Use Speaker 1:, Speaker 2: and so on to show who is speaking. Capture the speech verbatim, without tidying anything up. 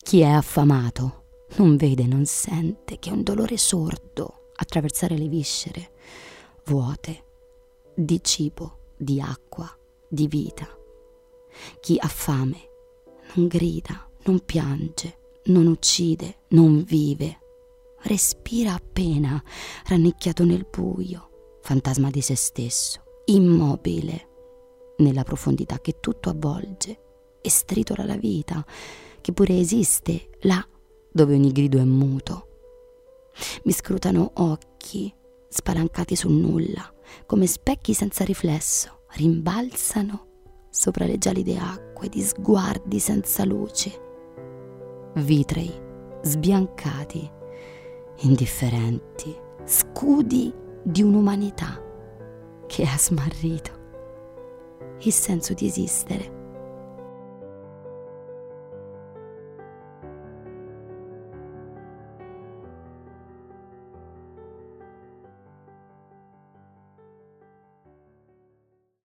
Speaker 1: Chi è affamato non vede, non sente che è un dolore sordo attraversare le viscere vuote di cibo, di acqua, di vita. Chi ha fame non grida, non piange, non uccide, non vive. Respira appena, rannicchiato nel buio, fantasma di se stesso, immobile nella profondità che tutto avvolge e stritola la vita, che pure esiste là dove ogni grido è muto. Mi scrutano occhi spalancati sul nulla, come specchi senza riflesso, rimbalzano sopra le gelide acque di sguardi senza luce, vitrei sbiancati, indifferenti, scudi di un'umanità che ha smarrito il senso di esistere.